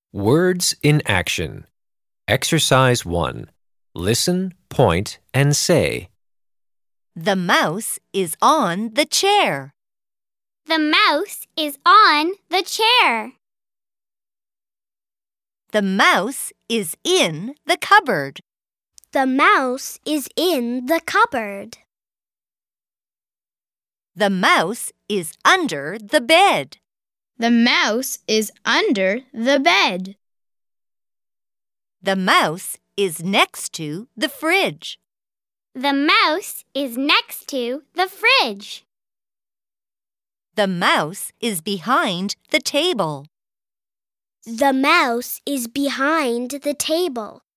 Words in action. Exercise 1. Listen, point, and say. The mouse is on the chair. The mouse is on the chair. The mouse is in the cupboard. The mouse is in the cupboard. The mouse is under the bed. The mouse is under the bed. The mouse is next to the fridge. The mouse is next to the fridge. The mouse is behind the table. The mouse is behind the table.